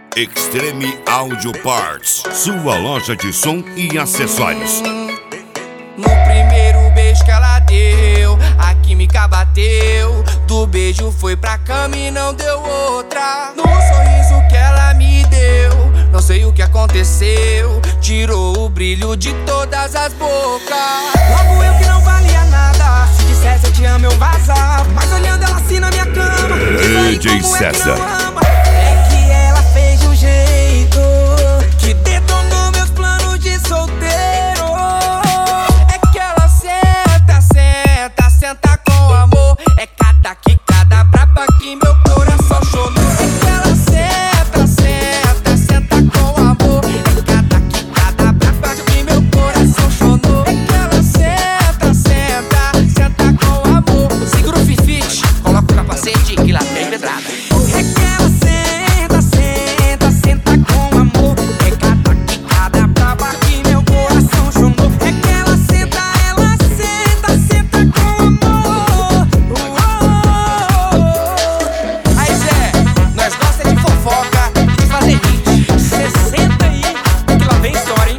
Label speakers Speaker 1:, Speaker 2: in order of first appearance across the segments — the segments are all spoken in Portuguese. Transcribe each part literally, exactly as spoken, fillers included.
Speaker 1: Extreme Audio Parts, sua loja de som e acessórios.
Speaker 2: No primeiro beijo que ela deu, a química bateu. Do beijo foi pra cama e não deu outra. No sorriso que ela me deu, não sei o que aconteceu, tirou o brilho de todas as bocas.
Speaker 3: Logo eu que não valia nada, se dissesse eu te amo eu vazava. Mas olhando ela assim na minha cama,
Speaker 1: D J César.
Speaker 3: É que ela fez de um jeito que detonou meus planos de solteiro.
Speaker 2: É que ela senta, senta, senta com amor. É cada quicada braba que meu coração chorou. É que ela senta, senta, senta com amor. É cada quicada braba que meu coração chorou. É que ela senta, senta, senta com amor. Segura o fifite, coloca o capacete que lá tem pedrada.
Speaker 3: É que ela senta, senta, senta com amor. É cada quicada braba que meu coração chorou. É que ela senta, ela senta, senta com amor.
Speaker 2: Aí Zé, nós gosta de fofoca e de fazer hit.
Speaker 3: Cê senta aí, que lá vem história, hein?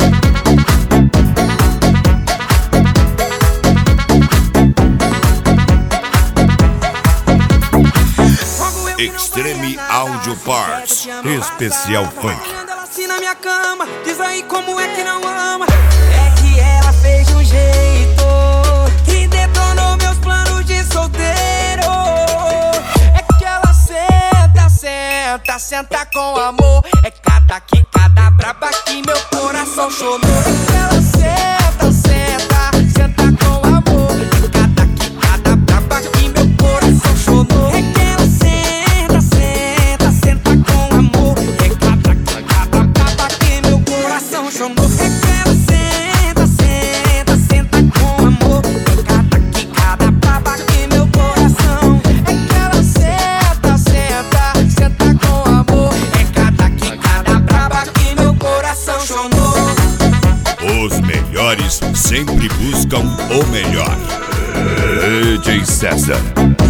Speaker 1: Extreme Audio Parts, especial funk.
Speaker 3: Olhando ela assim na minha cama, diz aí como é que não ama. É que ela fez de um jeito que detonou meus planos de solteiro.
Speaker 2: É que ela senta, senta, senta com amor. É cada quicada braba que meu coração chorou. É que ela senta, senta, senta com amor. É cada quicada braba que meu coração chorou.
Speaker 3: É que ela senta, senta, senta com amor. É cada quicada braba que meu coração chorou. É que ela senta, senta, senta com amor. É cada quicada braba que meu coração.
Speaker 2: É que ela senta, senta, senta com amor. É cada quicada braba que meu coração chorou.
Speaker 1: Os melhores sempre buscam o melhor. D J César.